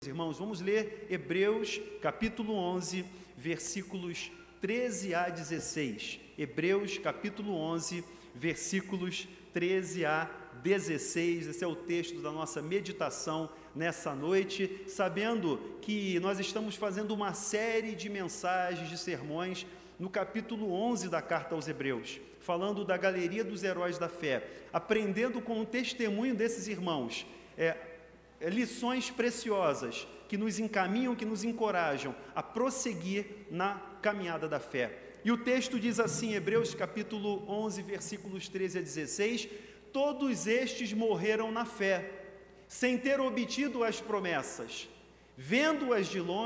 Irmãos, vamos ler Hebreus capítulo 11, versículos 13 a 16. Hebreus capítulo 11, versículos 13 a 16. Esse é o texto da nossa meditação nessa noite, sabendo que nós estamos fazendo uma série de mensagens, de sermões, no capítulo 11 da carta aos Hebreus, falando da galeria dos heróis da fé, aprendendo com o testemunho desses irmãos, lições preciosas que nos encaminham, que nos encorajam a prosseguir na caminhada da fé. E o texto diz assim, Hebreus capítulo 11, versículos 13 a 16, todos estes morreram na fé, sem ter obtido as promessas, vendo-as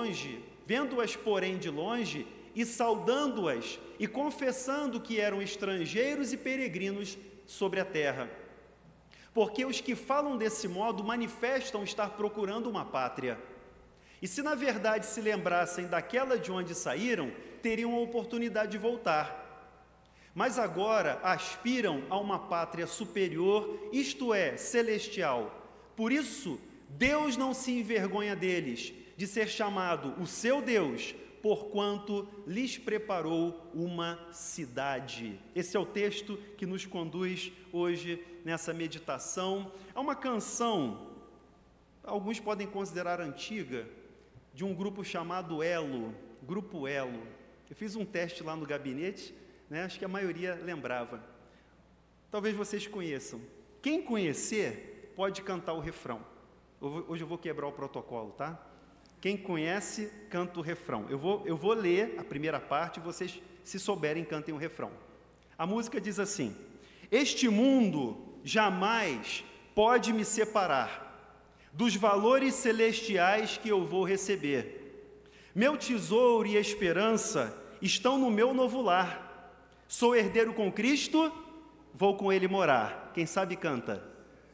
porém de longe, e saudando-as, e confessando que eram estrangeiros e peregrinos sobre a terra. Porque os que falam desse modo manifestam estar procurando uma pátria. E se na verdade se lembrassem daquela de onde saíram, teriam a oportunidade de voltar. Mas agora aspiram a uma pátria superior, isto é, celestial. Por isso, Deus não se envergonha deles, de ser chamado o seu Deus, porquanto lhes preparou uma cidade. Esse é o texto que nos conduz hoje nessa meditação. Há uma canção, alguns podem considerar antiga, de um grupo chamado Elo, Grupo Elo. Eu fiz um teste lá no gabinete, acho que a maioria lembrava. Talvez vocês conheçam. Quem conhecer, pode cantar o refrão. Hoje eu vou quebrar o protocolo, tá? Quem conhece, canta o refrão. Eu vou ler a primeira parte, vocês, se souberem, cantem o refrão. A música diz assim: este mundo jamais pode me separar dos valores celestiais que eu vou receber. Meu tesouro e esperança estão no meu novo lar. Sou herdeiro com Cristo, vou com Ele morar. Quem sabe canta.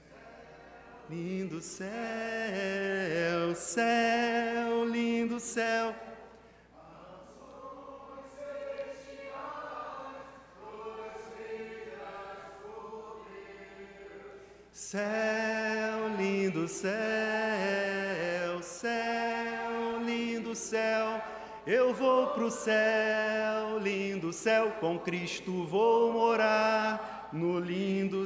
Lindo céu, céu, lindo céu. Céu, lindo céu, céu, lindo céu. Eu vou pro céu, lindo céu, com Cristo vou morar no lindo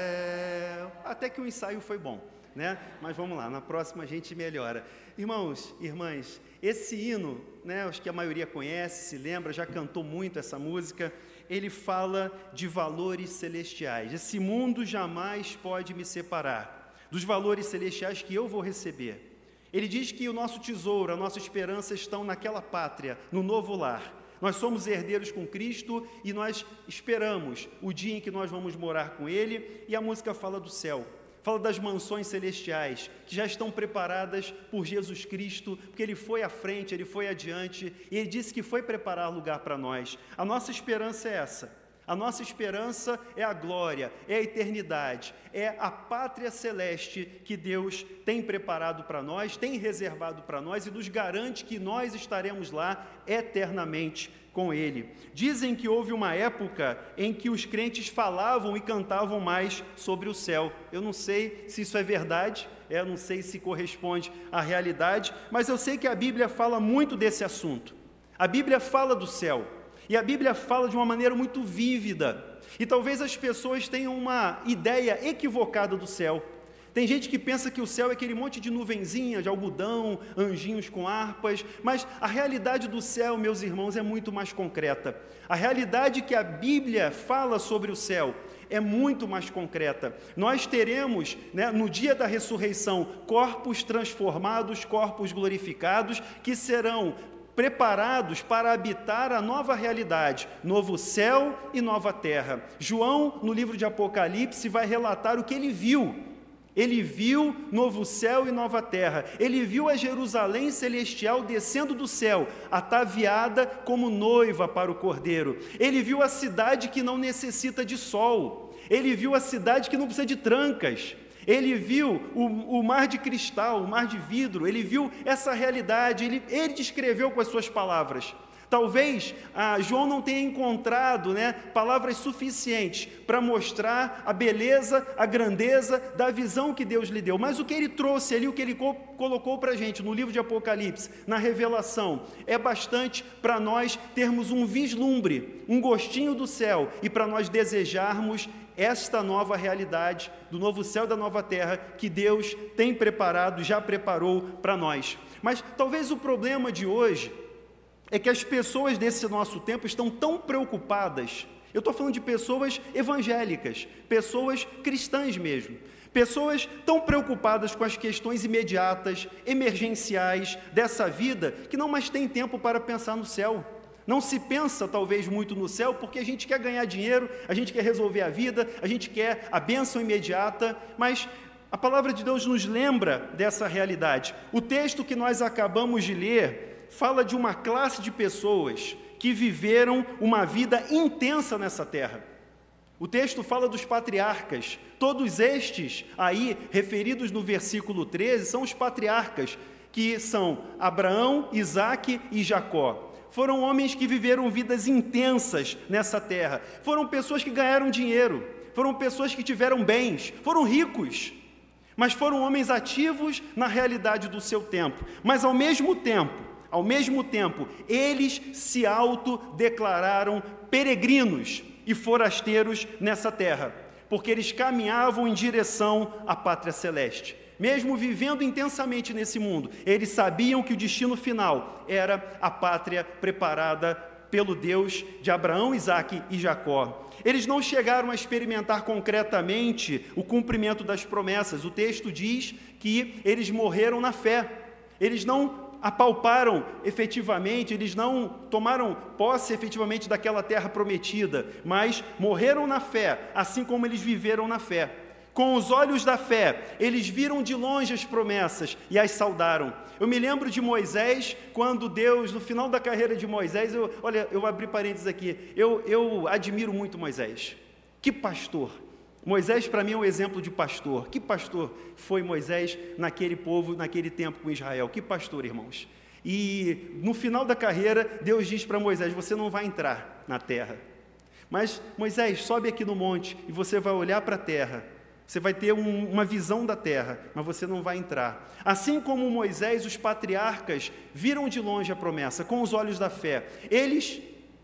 céu. Até que o ensaio foi bom, Mas vamos lá, na próxima a gente melhora. Irmãos, irmãs, esse hino, acho que a maioria conhece, se lembra, já cantou muito essa música. Ele fala de valores celestiais. Esse mundo jamais pode me separar dos valores celestiais que eu vou receber. Ele diz que o nosso tesouro, a nossa esperança estão naquela pátria, no novo lar. Nós somos herdeiros com Cristo e nós esperamos o dia em que nós vamos morar com Ele. E a música fala do céu, fala das mansões celestiais que já estão preparadas por Jesus Cristo, porque Ele foi à frente, Ele foi adiante e Ele disse que foi preparar lugar para nós. A nossa esperança é essa. A nossa esperança é a glória, é a eternidade, é a pátria celeste que Deus tem preparado para nós, tem reservado para nós e nos garante que nós estaremos lá eternamente com Ele. Dizem que houve uma época em que os crentes falavam e cantavam mais sobre o céu. Eu não sei se isso é verdade, eu não sei se corresponde à realidade, mas eu sei que a Bíblia fala muito desse assunto. A Bíblia fala do céu. E a Bíblia fala de uma maneira muito vívida. E talvez as pessoas tenham uma ideia equivocada do céu. Tem gente que pensa que o céu é aquele monte de nuvenzinha, de algodão, anjinhos com harpas. Mas a realidade do céu, meus irmãos, é muito mais concreta. A realidade que a Bíblia fala sobre o céu é muito mais concreta. Nós teremos, no dia da ressurreição, corpos transformados, corpos glorificados, que serão preparados para habitar a nova realidade, novo céu e nova terra. João, no livro de Apocalipse, vai relatar o que ele viu. Ele viu novo céu e nova terra. Ele viu a Jerusalém celestial descendo do céu, ataviada como noiva para o Cordeiro. Ele viu a cidade que não necessita de sol. Ele viu a cidade que não precisa de trancas. Ele viu o mar de cristal, o mar de vidro. Ele viu essa realidade. Ele descreveu com as suas palavras. Talvez João não tenha encontrado, palavras suficientes para mostrar a beleza, a grandeza da visão que Deus lhe deu. Mas o que ele trouxe ali, o que ele colocou para a gente no livro de Apocalipse, na revelação, é bastante para nós termos um vislumbre, um gostinho do céu, e para nós desejarmos esta nova realidade do novo céu e da nova terra que Deus tem preparado, já preparou para nós. Mas talvez o problema de hoje é que as pessoas desse nosso tempo estão tão preocupadas. Eu estou falando de pessoas evangélicas, pessoas cristãs mesmo, pessoas tão preocupadas com as questões imediatas, emergenciais dessa vida, que não mais tem tempo para pensar no céu. Não se pensa talvez muito no céu, porque a gente quer ganhar dinheiro, a gente quer resolver a vida, a gente quer a bênção imediata, mas a palavra de Deus nos lembra dessa realidade. O texto que nós acabamos de ler fala de uma classe de pessoas que viveram uma vida intensa nessa terra. O texto fala dos patriarcas. Todos estes aí, referidos no versículo 13, são os patriarcas, que são Abraão, Isaque e Jacó. Foram homens que viveram vidas intensas nessa terra. Foram pessoas que ganharam dinheiro. Foram pessoas que tiveram bens. Foram ricos. Mas foram homens ativos na realidade do seu tempo. Mas ao mesmo tempo, eles se autodeclararam peregrinos e forasteiros nessa terra, porque eles caminhavam em direção à pátria celeste. Mesmo vivendo intensamente nesse mundo, eles sabiam que o destino final era a pátria preparada pelo Deus de Abraão, Isaque e Jacó. Eles não chegaram a experimentar concretamente o cumprimento das promessas. O texto diz que eles morreram na fé. Eles não apalparam efetivamente, eles não tomaram posse efetivamente daquela terra prometida, mas morreram na fé, assim como eles viveram na fé. Com os olhos da fé, eles viram de longe as promessas e as saudaram. Eu me lembro de Moisés, quando Deus, no final da carreira de Moisés, eu abri parênteses aqui, eu admiro muito Moisés. Que pastor! Moisés, para mim, é um exemplo de pastor. Que pastor foi Moisés naquele povo, naquele tempo com Israel? Que pastor, irmãos? E no final da carreira, Deus diz para Moisés: você não vai entrar na terra. Mas, Moisés, sobe aqui no monte e você vai olhar para a terra. Você vai ter uma visão da terra, mas você não vai entrar. Assim como Moisés, os patriarcas viram de longe a promessa, com os olhos da fé. Eles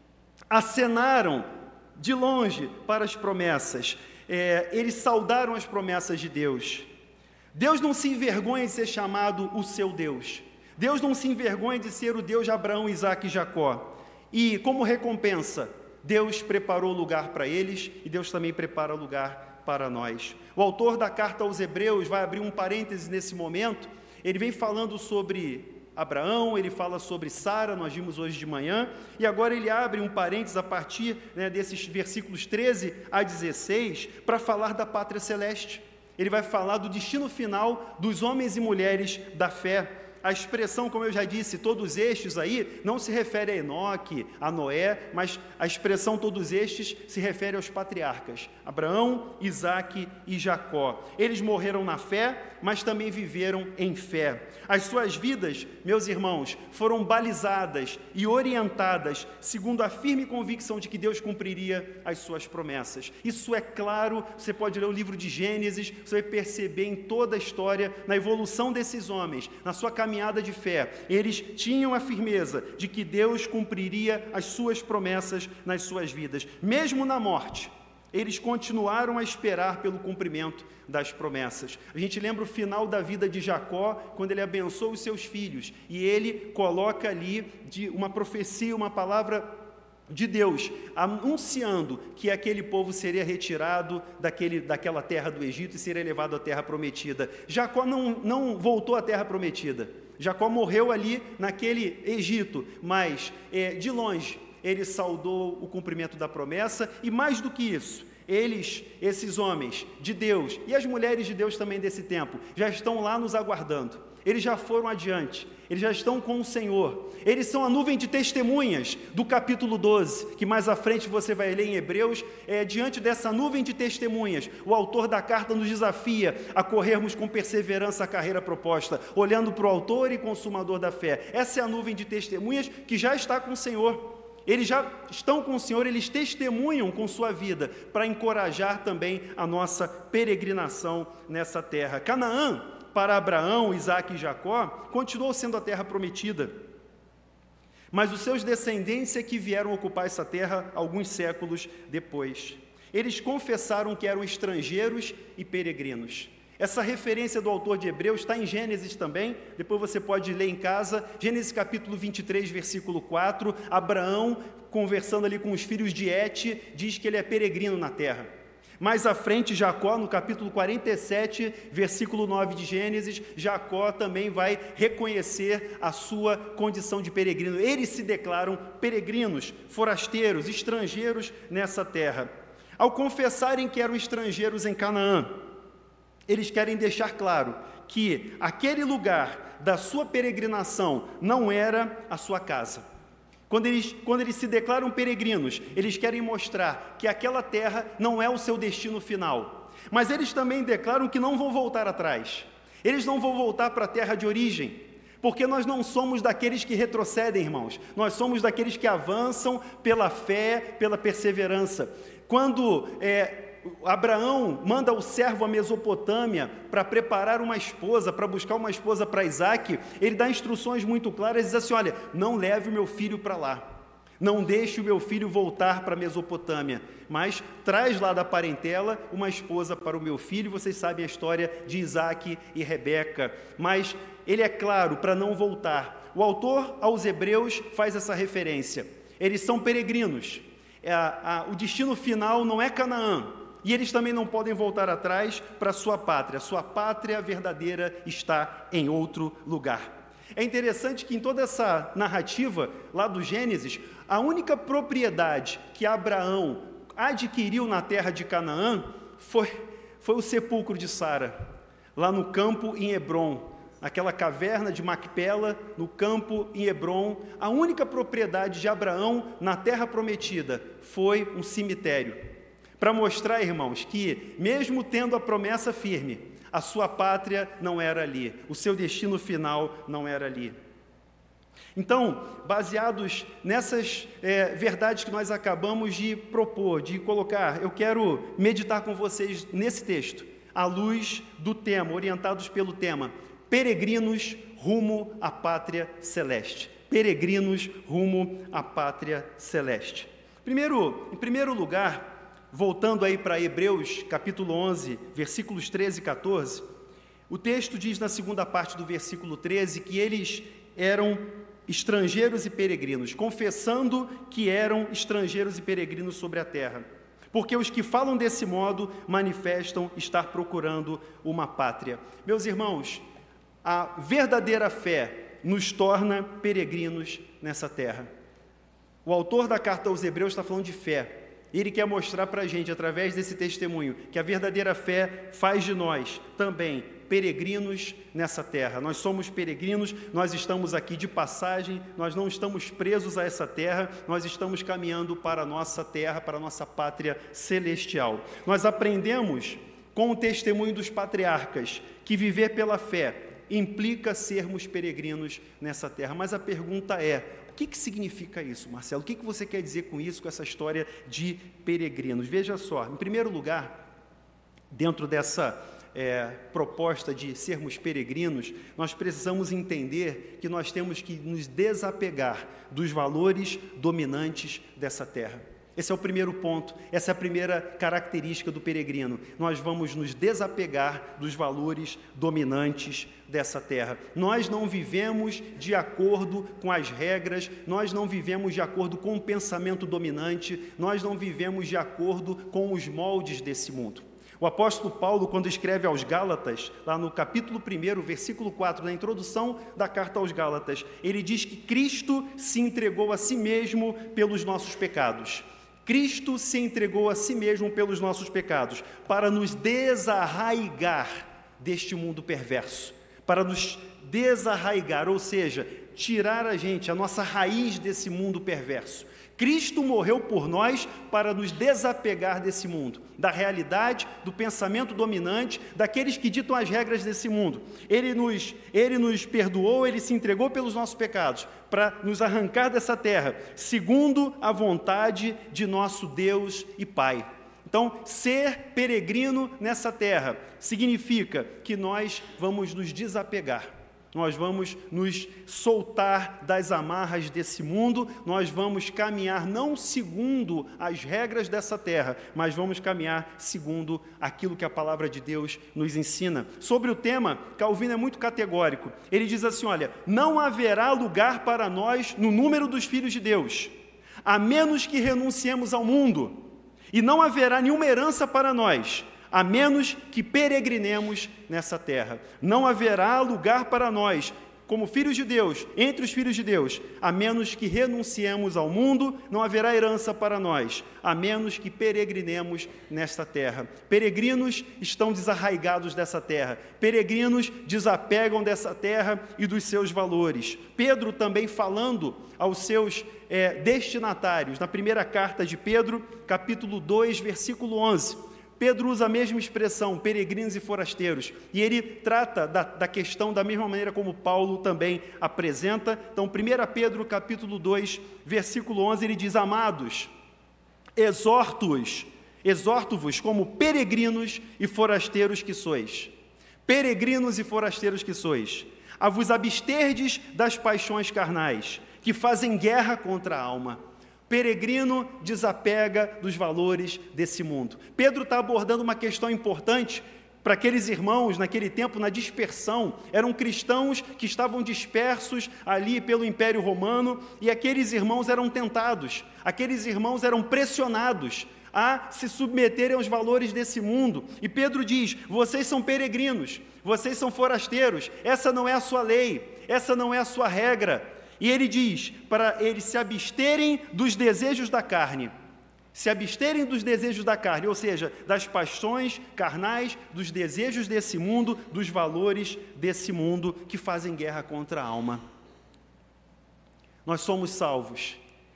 acenaram de longe para as promessas. Eles saudaram as promessas de Deus. Deus não se envergonha de ser chamado o seu Deus. Deus não se envergonha de ser o Deus de Abraão, Isaque e Jacó. E como recompensa, Deus preparou lugar para eles e Deus também prepara lugar para nós. O autor da carta aos Hebreus vai abrir um parêntese nesse momento. Ele vem falando sobre Abraão, ele fala sobre Sara, nós vimos hoje de manhã, e agora ele abre um parênteses a partir desses versículos 13 a 16, para falar da pátria celeste. Ele vai falar do destino final dos homens e mulheres da fé. A expressão, como eu já disse, todos estes aí, não se refere a Enoque, a Noé, mas a expressão todos estes se refere aos patriarcas, Abraão, Isaque e Jacó. Eles morreram na fé, mas também viveram em fé. As suas vidas, meus irmãos, foram balizadas e orientadas segundo a firme convicção de que Deus cumpriria as suas promessas. Isso é claro, você pode ler o livro de Gênesis, você vai perceber em toda a história, na evolução desses homens, na sua caminhada de fé, eles tinham a firmeza de que Deus cumpriria as suas promessas nas suas vidas. Mesmo na morte, eles continuaram a esperar pelo cumprimento das promessas. A gente lembra o final da vida de Jacó, quando ele abençoa os seus filhos, e ele coloca ali uma profecia, uma palavra de Deus, anunciando que aquele povo seria retirado daquela terra do Egito e seria levado à terra prometida. Jacó não voltou à terra prometida. Jacó morreu ali naquele Egito, mas de longe ele saudou o cumprimento da promessa, e mais do que isso, esses homens de Deus, e as mulheres de Deus também desse tempo, já estão lá nos aguardando. eles já foram adiante, eles já estão com o Senhor, eles são a nuvem de testemunhas do capítulo 12, que mais à frente você vai ler em Hebreus. Diante dessa nuvem de testemunhas, o autor da carta nos desafia a corrermos com perseverança a carreira proposta, olhando para o autor e consumador da fé. Essa é a nuvem de testemunhas que já está com o Senhor. Eles já estão com o Senhor, eles testemunham com sua vida para encorajar também a nossa peregrinação nessa terra. Canaã, para Abraão, Isaque e Jacó, continuou sendo a terra prometida, mas os seus descendentes é que vieram ocupar essa terra alguns séculos depois. Eles confessaram que eram estrangeiros e peregrinos. Essa referência do autor de Hebreus está em Gênesis também, depois você pode ler em casa, Gênesis capítulo 23, versículo 4, Abraão, conversando ali com os filhos de Et, diz que ele é peregrino na terra. Mais à frente, Jacó, no capítulo 47, versículo 9 de Gênesis, Jacó também vai reconhecer a sua condição de peregrino. Eles se declaram peregrinos, forasteiros, estrangeiros nessa terra. Ao confessarem que eram estrangeiros em Canaã, eles querem deixar claro que aquele lugar da sua peregrinação não era a sua casa. Quando eles se declaram peregrinos, eles querem mostrar que aquela terra não é o seu destino final. Mas eles também declaram que não vão voltar atrás. Eles não vão voltar para a terra de origem, porque nós não somos daqueles que retrocedem, irmãos. Nós somos daqueles que avançam pela fé, pela perseverança. Quando Abraão manda o servo à Mesopotâmia para preparar uma esposa, para buscar uma esposa para Isaque, ele dá instruções muito claras, diz assim: olha, não leve o meu filho para lá, não deixe o meu filho voltar para a Mesopotâmia, mas traz lá da parentela uma esposa para o meu filho. Vocês sabem a história de Isaque e Rebeca, mas ele é claro para não voltar. O autor aos Hebreus faz essa referência, eles são peregrinos, o destino final não é Canaã, e eles também não podem voltar atrás para a sua pátria verdadeira está em outro lugar. É interessante que em toda essa narrativa lá do Gênesis, a única propriedade que Abraão adquiriu na terra de Canaã foi o sepulcro de Sara, lá no campo em Hebrom, aquela caverna de Macpela, no campo em Hebrom. A única propriedade de Abraão na terra prometida foi um cemitério, para mostrar, irmãos, que mesmo tendo a promessa firme, a sua pátria não era ali, o seu destino final não era ali. Então, baseados nessas verdades que nós acabamos de propor, de colocar, eu quero meditar com vocês nesse texto, à luz do tema, orientados pelo tema, peregrinos rumo à pátria celeste. Peregrinos rumo à pátria celeste. Em primeiro lugar, voltando aí para Hebreus, capítulo 11, versículos 13 e 14, o texto diz na segunda parte do versículo 13 que eles eram estrangeiros e peregrinos, confessando que eram estrangeiros e peregrinos sobre a terra, porque os que falam desse modo manifestam estar procurando uma pátria. Meus irmãos, a verdadeira fé nos torna peregrinos nessa terra. O autor da carta aos Hebreus está falando de fé. Ele quer mostrar para a gente, através desse testemunho, que a verdadeira fé faz de nós também peregrinos nessa terra. Nós somos peregrinos, nós estamos aqui de passagem, nós não estamos presos a essa terra, nós estamos caminhando para a nossa terra, para a nossa pátria celestial. Nós aprendemos com o testemunho dos patriarcas que viver pela fé implica sermos peregrinos nessa terra. Mas a pergunta é: o que significa isso, Marcelo? O que você quer dizer com isso, com essa história de peregrinos? Veja só, em primeiro lugar, dentro dessa proposta de sermos peregrinos, nós precisamos entender que nós temos que nos desapegar dos valores dominantes dessa terra. Esse é o primeiro ponto, essa é a primeira característica do peregrino. Nós vamos nos desapegar dos valores dominantes dessa terra. Nós não vivemos de acordo com as regras, nós não vivemos de acordo com o pensamento dominante, nós não vivemos de acordo com os moldes desse mundo. O apóstolo Paulo, quando escreve aos Gálatas, lá no capítulo 1, versículo 4, na introdução da carta aos Gálatas, ele diz que Cristo se entregou a si mesmo pelos nossos pecados. Cristo se entregou a si mesmo pelos nossos pecados, para nos desarraigar deste mundo perverso, para nos desarraigar, ou seja, tirar a nossa raiz desse mundo perverso. Cristo morreu por nós para nos desapegar desse mundo, da realidade, do pensamento dominante, daqueles que ditam as regras desse mundo. Ele nos perdoou, Ele se entregou pelos nossos pecados, para nos arrancar dessa terra, segundo a vontade de nosso Deus e Pai. Então, ser peregrino nessa terra significa que nós vamos nos desapegar. Nós vamos nos soltar das amarras desse mundo, nós vamos caminhar não segundo as regras dessa terra, mas vamos caminhar segundo aquilo que a palavra de Deus nos ensina. Sobre o tema, Calvino é muito categórico. Ele diz assim, olha, não haverá lugar para nós no número dos filhos de Deus, a menos que renunciemos ao mundo, e não haverá nenhuma herança para nós, a menos que peregrinemos nessa terra. Não haverá lugar para nós, como filhos de Deus, entre os filhos de Deus, a menos que renunciemos ao mundo, não haverá herança para nós, a menos que peregrinemos nesta terra. Peregrinos estão desarraigados dessa terra, peregrinos desapegam dessa terra e dos seus valores. Pedro também falando aos seus destinatários, na primeira carta de Pedro, capítulo 2, versículo 11, Pedro usa a mesma expressão, peregrinos e forasteiros, e ele trata da questão da mesma maneira como Paulo também apresenta. Então, 1 Pedro, capítulo 2, versículo 11, ele diz, amados, exorto-vos como peregrinos e forasteiros que sois. Peregrinos e forasteiros que sois, a vos absterdes das paixões carnais, que fazem guerra contra a alma. Peregrino desapega dos valores desse mundo. Pedro está abordando uma questão importante para aqueles irmãos, naquele tempo, na dispersão. Eram cristãos que estavam dispersos ali pelo Império Romano, e aqueles irmãos eram tentados, aqueles irmãos eram pressionados a se submeterem aos valores desse mundo. E Pedro diz, vocês são peregrinos, vocês são forasteiros, essa não é a sua lei, essa não é a sua regra. E ele diz, para eles se absterem dos desejos da carne, se absterem dos desejos da carne, ou seja, das paixões carnais, dos desejos desse mundo, dos valores desse mundo que fazem guerra contra a alma. Nós somos salvos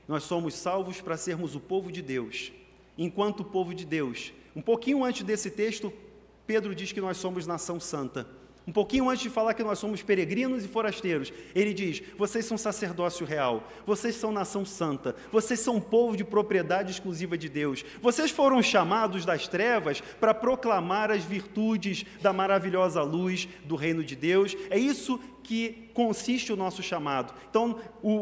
para sermos o povo de Deus. Enquanto povo de Deus, um pouquinho antes desse texto, Pedro diz que nós somos nação santa. Um pouquinho antes de falar que nós somos peregrinos e forasteiros, ele diz, vocês são sacerdócio real, vocês são nação santa, vocês são povo de propriedade exclusiva de Deus, vocês foram chamados das trevas para proclamar as virtudes da maravilhosa luz do reino de Deus. É isso que consiste o nosso chamado. Então,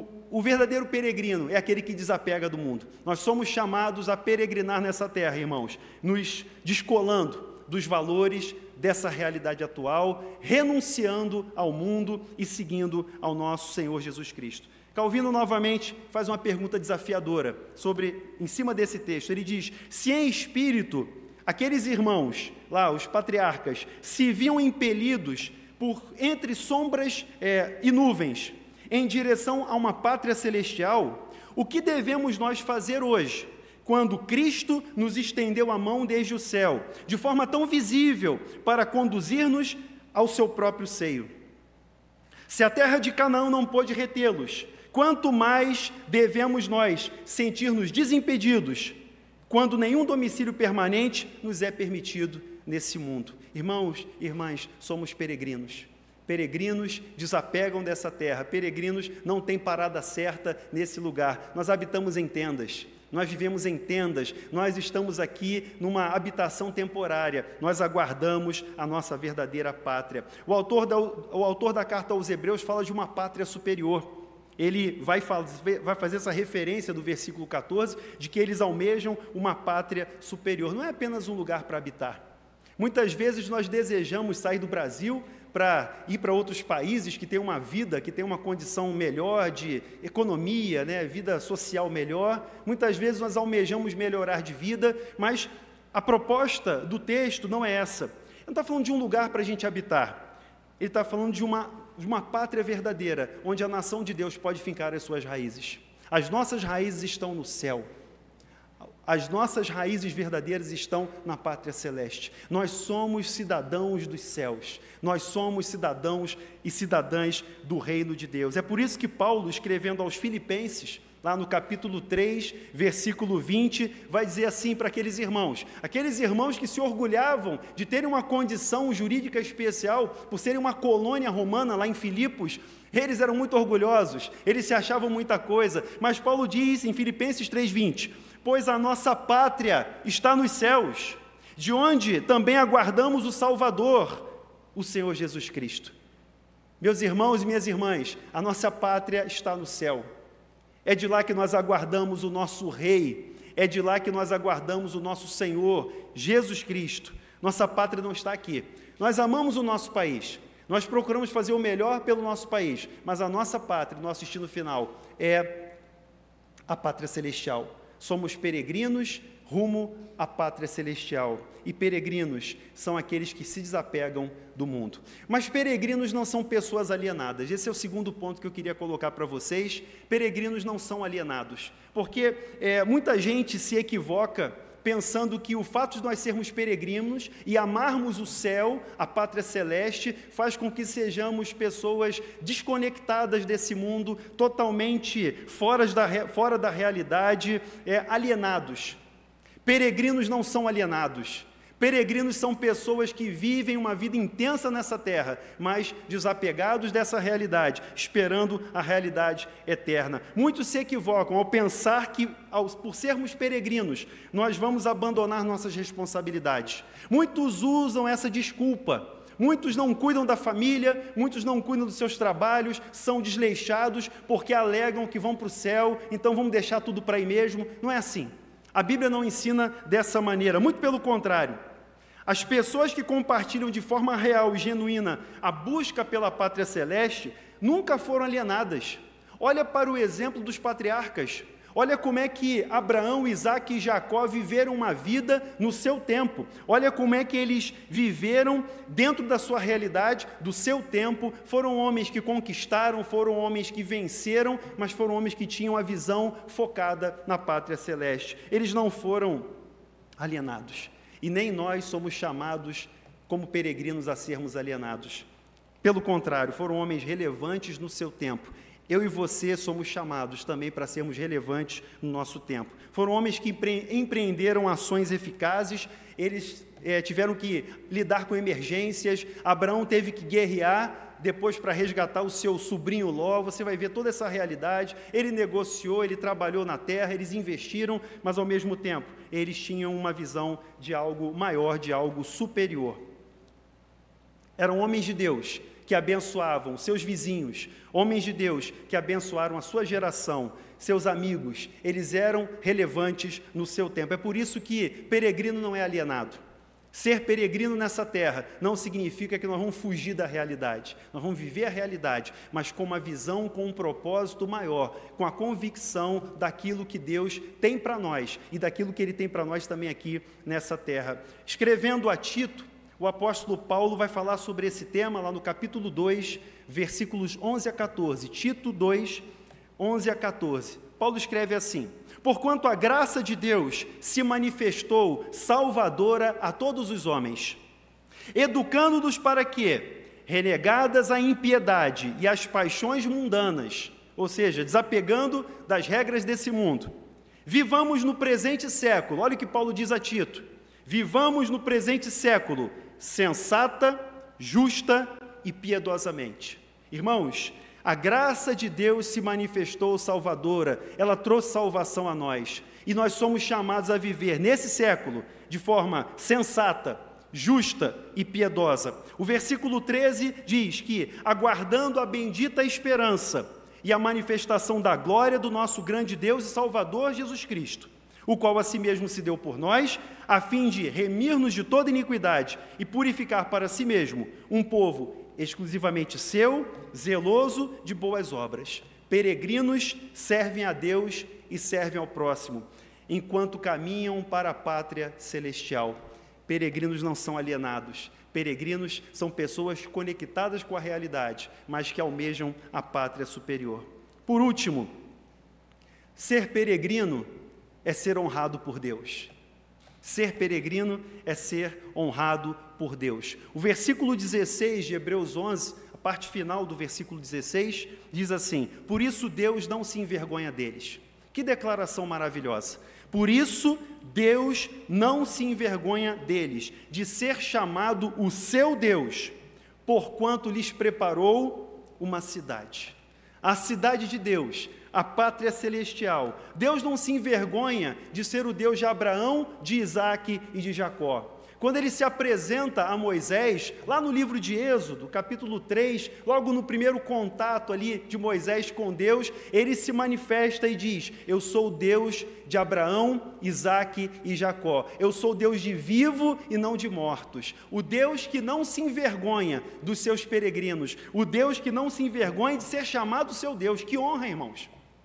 o verdadeiro peregrino é aquele que desapega do mundo. Nós somos chamados a peregrinar nessa terra, irmãos, nos descolando dos valores dessa realidade atual, renunciando ao mundo e seguindo ao nosso Senhor Jesus Cristo. Calvino novamente faz uma pergunta desafiadora em cima desse texto. Ele diz, se em espírito aqueles irmãos, lá os patriarcas, se viam impelidos por entre sombras e nuvens, em direção a uma pátria celestial, o que devemos nós fazer hoje, quando Cristo nos estendeu a mão desde o céu, de forma tão visível, para conduzir-nos ao seu próprio seio? Se a terra de Canaã não pôde retê-los, quanto mais devemos nós sentir-nos desimpedidos, quando nenhum domicílio permanente nos é permitido nesse mundo? Irmãos e irmãs, somos peregrinos. Peregrinos desapegam dessa terra, peregrinos não têm parada certa nesse lugar. Nós habitamos em tendas, nós vivemos em tendas, nós estamos aqui numa habitação temporária, nós aguardamos a nossa verdadeira pátria. O autor da carta aos Hebreus fala de uma pátria superior. Ele vai fazer essa referência do versículo 14, de que eles almejam uma pátria superior. Não é apenas um lugar para habitar. Muitas vezes nós desejamos sair do Brasil para ir para outros países que têm uma vida, que têm uma condição melhor de economia, vida social melhor. Muitas vezes nós almejamos melhorar de vida, mas a proposta do texto não é essa. Ele não está falando de um lugar para a gente habitar. Ele está falando de uma pátria verdadeira, onde a nação de Deus pode fincar as suas raízes. As nossas raízes estão no céu. As nossas raízes verdadeiras estão na pátria celeste. Nós somos cidadãos dos céus. Nós somos cidadãos e cidadãs do reino de Deus. É por isso que Paulo, escrevendo aos Filipenses, lá no capítulo 3, versículo 20, vai dizer assim para aqueles irmãos que se orgulhavam de terem uma condição jurídica especial, por serem uma colônia romana lá em Filipos. Eles eram muito orgulhosos, eles se achavam muita coisa, mas Paulo diz em Filipenses 3:20, pois a nossa pátria está nos céus, de onde também aguardamos o Salvador, o Senhor Jesus Cristo. Meus irmãos e minhas irmãs, a nossa pátria está no céu. É de lá que nós aguardamos o nosso Rei, é de lá que nós aguardamos o nosso Senhor, Jesus Cristo. Nossa pátria não está aqui. Nós amamos o nosso país, nós procuramos fazer o melhor pelo nosso país, mas a nossa pátria, o nosso destino final é a pátria celestial. Somos peregrinos rumo à pátria celestial. E peregrinos são aqueles que se desapegam do mundo. Mas peregrinos não são pessoas alienadas. Esse é o segundo ponto que eu queria colocar para vocês. Peregrinos não são alienados. Porque muita gente se equivoca pensando que o fato de nós sermos peregrinos e amarmos o céu, a pátria celeste, faz com que sejamos pessoas desconectadas desse mundo, totalmente fora da realidade, alienados. Peregrinos não são alienados. Peregrinos são pessoas que vivem uma vida intensa nessa terra, mas desapegados dessa realidade, esperando a realidade eterna. Muitos se equivocam ao pensar que, por sermos peregrinos, nós vamos abandonar nossas responsabilidades. Muitos usam essa desculpa. Muitos não cuidam da família, muitos não cuidam dos seus trabalhos, são desleixados porque alegam que vão para o céu, então vamos deixar tudo para aí mesmo. Não é assim. A Bíblia não ensina dessa maneira, muito pelo contrário. As pessoas que compartilham de forma real e genuína a busca pela pátria celeste nunca foram alienadas. Olha para o exemplo dos patriarcas. Olha como é que Abraão, Isaque e Jacó viveram uma vida no seu tempo. Olha como é que eles viveram dentro da sua realidade, do seu tempo. Foram homens que conquistaram, foram homens que venceram, mas foram homens que tinham a visão focada na pátria celeste. Eles não foram alienados. E nem nós somos chamados como peregrinos a sermos alienados. Pelo contrário, foram homens relevantes no seu tempo. Eu e você somos chamados também para sermos relevantes no nosso tempo. Foram homens que empreenderam ações eficazes, eles tiveram que lidar com emergências. Abraão teve que guerrear depois para resgatar o seu sobrinho Ló. Você vai ver toda essa realidade. Ele negociou, ele trabalhou na terra, eles investiram, mas ao mesmo tempo eles tinham uma visão de algo maior, de algo superior. Eram homens de Deus que abençoavam seus vizinhos, homens de Deus que abençoaram a sua geração, seus amigos. Eles eram relevantes no seu tempo. É por isso que peregrino não é alienado. Ser peregrino nessa terra não significa que nós vamos fugir da realidade. Nós vamos viver a realidade, mas com uma visão, com um propósito maior, com a convicção daquilo que Deus tem para nós e daquilo que Ele tem para nós também aqui nessa terra. Escrevendo a Tito, o apóstolo Paulo vai falar sobre esse tema lá no capítulo 2, versículos 11 a 14. Tito 2, 11 a 14. Paulo escreve assim: porquanto a graça de Deus se manifestou salvadora a todos os homens, educando-nos para que, renegadas a impiedade e as paixões mundanas, ou seja, desapegando das regras desse mundo, vivamos no presente século. Olha o que Paulo diz a Tito: vivamos no presente século sensata, justa e piedosamente. Irmãos, a graça de Deus se manifestou salvadora, ela trouxe salvação a nós, e nós somos chamados a viver nesse século de forma sensata, justa e piedosa. O versículo 13 diz que, aguardando a bendita esperança e a manifestação da glória do nosso grande Deus e Salvador Jesus Cristo, o qual a si mesmo se deu por nós, a fim de remir-nos de toda iniquidade e purificar para si mesmo um povo exclusivamente seu, zeloso de boas obras. Peregrinos servem a Deus e servem ao próximo, enquanto caminham para a pátria celestial. Peregrinos não são alienados. Peregrinos são pessoas conectadas com a realidade, mas que almejam a pátria superior. Por último, ser peregrino é ser honrado por Deus. Ser peregrino é ser honrado por Deus. O versículo 16 de Hebreus 11, a parte final do versículo 16, diz assim: por isso Deus não se envergonha deles. Que declaração maravilhosa! Por isso Deus não se envergonha deles, de ser chamado o seu Deus, porquanto lhes preparou uma cidade. A cidade de Deus, a pátria celestial. Deus não se envergonha de ser o Deus de Abraão, de Isaque e de Jacó. Quando ele se apresenta a Moisés, lá no livro de Êxodo, capítulo 3, logo no primeiro contato ali de Moisés com Deus, ele se manifesta e diz: eu sou o Deus de Abraão, Isaque e Jacó. Eu sou o Deus de vivo e não de mortos. O Deus que não se envergonha dos seus peregrinos. O Deus que não se envergonha de ser chamado seu Deus. Que honra, irmãos!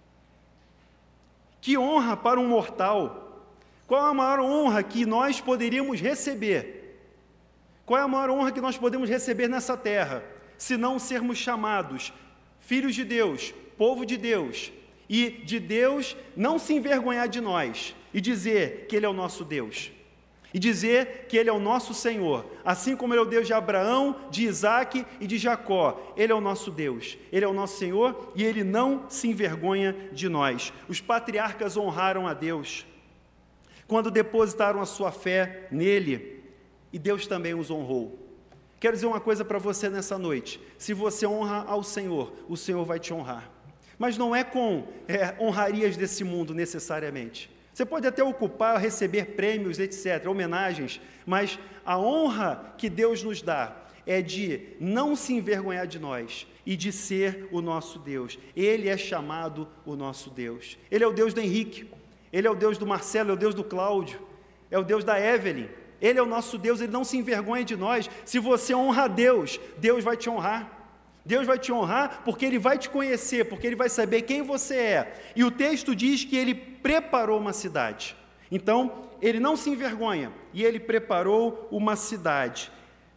Que honra para um mortal! Qual é a maior honra que nós poderíamos receber? Qual é a maior honra que nós podemos receber nessa terra, se não sermos chamados filhos de Deus, povo de Deus, e de Deus não se envergonhar de nós, e dizer que Ele é o nosso Deus, e dizer que Ele é o nosso Senhor, assim como Ele é o Deus de Abraão, de Isaque e de Jacó. Ele é o nosso Deus, Ele é o nosso Senhor, e Ele não se envergonha de nós. Os patriarcas honraram a Deus quando depositaram a sua fé nele, e Deus também os honrou. Quero dizer uma coisa para você nessa noite: se você honra ao Senhor, o Senhor vai te honrar, mas não é com honrarias desse mundo necessariamente. Você pode até ocupar, receber prêmios, etc., homenagens, mas a honra que Deus nos dá é de não se envergonhar de nós e de ser o nosso Deus. Ele é chamado o nosso Deus. Ele é o Deus do Henrique, Ele é o Deus do Marcelo, é o Deus do Cláudio, é o Deus da Evelyn. Ele é o nosso Deus, Ele não se envergonha de nós. Se você honra a Deus, Deus vai te honrar. Deus vai te honrar porque Ele vai te conhecer, porque Ele vai saber quem você é. E o texto diz que Ele preparou uma cidade. Então, Ele não se envergonha e Ele preparou uma cidade.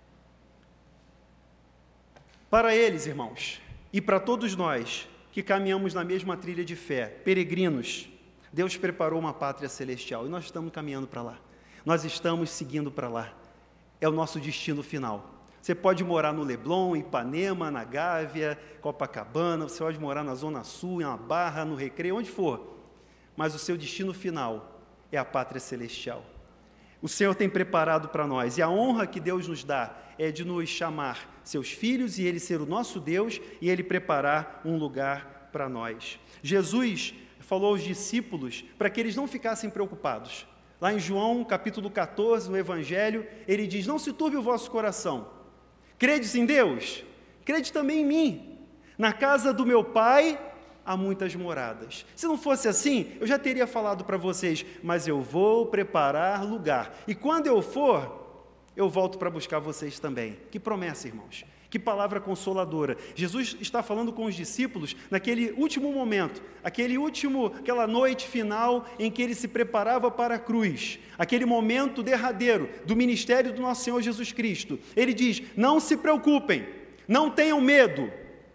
Para eles, irmãos, e para todos nós que caminhamos na mesma trilha de fé, peregrinos, Deus preparou uma pátria celestial e nós estamos caminhando para lá. Nós estamos seguindo para lá. É o nosso destino final. Você pode morar no Leblon, Ipanema, na Gávea, Copacabana, você pode morar na Zona Sul, na Barra, no Recreio, onde for. Mas o seu destino final é a pátria celestial. O Senhor tem preparado para nós, e a honra que Deus nos dá é de nos chamar seus filhos e Ele ser o nosso Deus e Ele preparar um lugar para nós. Jesus falou aos discípulos para que eles não ficassem preocupados. Lá em João, capítulo 14, no Evangelho, Ele diz: não se turbe o vosso coração. Credes em Deus? Crede também em mim. Na casa do meu Pai há muitas moradas. Se não fosse assim, eu já teria falado para vocês, mas eu vou preparar lugar. E quando eu for, eu volto para buscar vocês também. Que promessa, irmãos. Que palavra consoladora. Jesus está falando com os discípulos naquele último momento, aquela noite final em que Ele se preparava para a cruz, aquele momento derradeiro do ministério do nosso Senhor Jesus Cristo. Ele diz: não se preocupem, não tenham medo,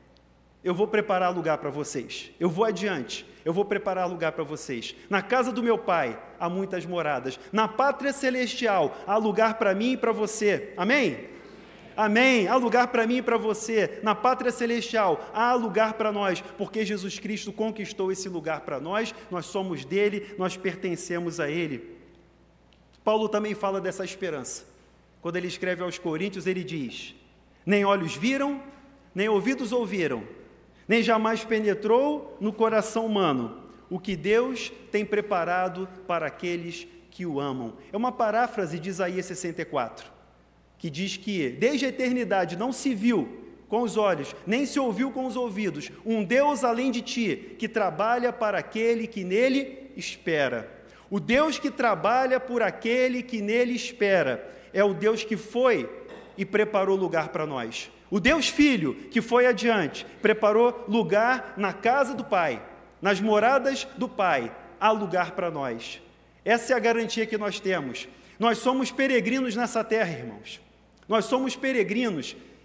eu vou preparar lugar para vocês, eu vou adiante, eu vou preparar lugar para vocês. Na casa do meu Pai há muitas moradas, na pátria celestial há lugar para mim e para você. Amém? Amém, há lugar para mim e para você, na pátria celestial, há lugar para nós, porque Jesus Cristo conquistou esse lugar para nós, nós somos dele, nós pertencemos a ele. Paulo também fala dessa esperança, quando ele escreve aos Coríntios, ele diz: nem olhos viram, nem ouvidos ouviram, nem jamais penetrou no coração humano, o que Deus tem preparado para aqueles que o amam. É uma paráfrase de Isaías 64, que diz que desde a eternidade não se viu com os olhos, nem se ouviu com os ouvidos, um Deus além de ti, que trabalha para aquele que nele espera. O Deus que trabalha por aquele que nele espera é o Deus que foi e preparou lugar para nós. O Deus Filho que foi adiante, preparou lugar na casa do Pai, nas moradas do Pai, há lugar para nós. Essa é a garantia que nós temos. Nós somos peregrinos nessa terra, irmãos. Nós somos peregrinos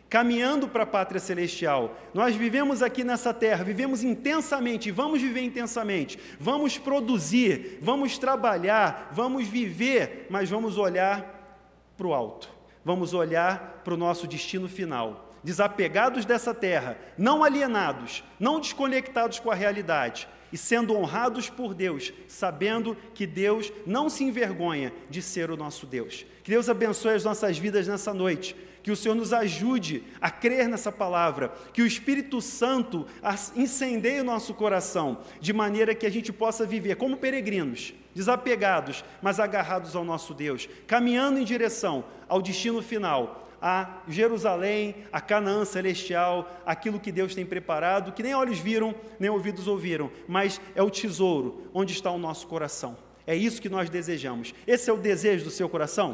caminhando para a pátria celestial. Nós vivemos aqui nessa terra, vivemos intensamente, vamos viver intensamente, vamos produzir, vamos trabalhar, vamos viver, mas vamos olhar para o alto, vamos olhar para o nosso destino final, desapegados dessa terra, não alienados, não desconectados com a realidade, e sendo honrados por Deus, sabendo que Deus não se envergonha de ser o nosso Deus. Que Deus abençoe as nossas vidas nessa noite, que o Senhor nos ajude a crer nessa palavra, que o Espírito Santo incendeie o nosso coração, de maneira que a gente possa viver como peregrinos, desapegados, mas agarrados ao nosso Deus, caminhando em direção ao destino final, a Jerusalém, a Canaã celestial, aquilo que Deus tem preparado, que nem olhos viram, nem ouvidos ouviram, mas é o tesouro onde está o nosso coração. É isso que nós desejamos. Esse é o desejo do seu coração?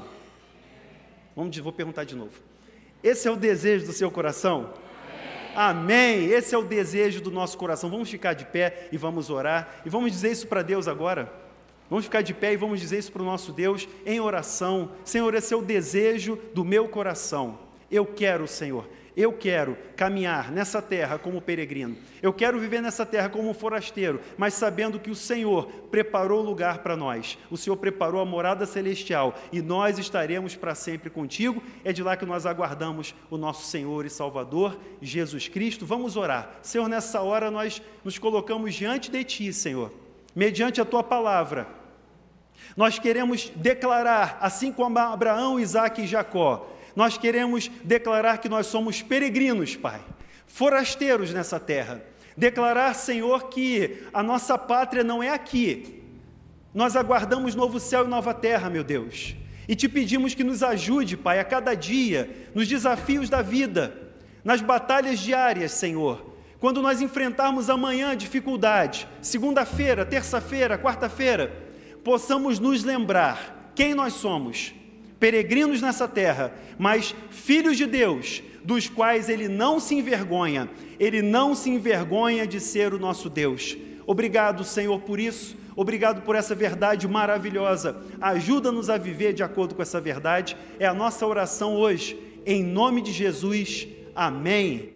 Vou perguntar de novo. Esse é o desejo do seu coração? Amém. Esse é o desejo do nosso coração. Vamos ficar de pé e vamos orar, e vamos dizer isso para Deus agora. Vamos ficar de pé e vamos dizer isso para o nosso Deus em oração. Senhor, esse é o desejo do meu coração. Eu quero, Senhor, eu quero caminhar nessa terra como peregrino. Eu quero viver nessa terra como um forasteiro, mas sabendo que o Senhor preparou lugar para nós. O Senhor preparou a morada celestial e nós estaremos para sempre contigo. É de lá que nós aguardamos o nosso Senhor e Salvador, Jesus Cristo. Vamos orar. Senhor, nessa hora nós nos colocamos diante de Ti, Senhor. Mediante a Tua palavra, nós queremos declarar, assim como Abraão, Isaque e Jacó, nós queremos declarar que nós somos peregrinos, Pai, forasteiros nessa terra. Declarar, Senhor, que a nossa pátria não é aqui. Nós aguardamos novo céu e nova terra, meu Deus. E Te pedimos que nos ajude, Pai, a cada dia, nos desafios da vida, nas batalhas diárias, Senhor. Quando nós enfrentarmos amanhã dificuldade, segunda-feira, terça-feira, quarta-feira, possamos nos lembrar quem nós somos, peregrinos nessa terra, mas filhos de Deus, dos quais Ele não se envergonha, Ele não se envergonha de ser o nosso Deus. Obrigado, Senhor, por isso, obrigado por essa verdade maravilhosa. Ajuda-nos a viver de acordo com essa verdade, é a nossa oração hoje, em nome de Jesus, amém.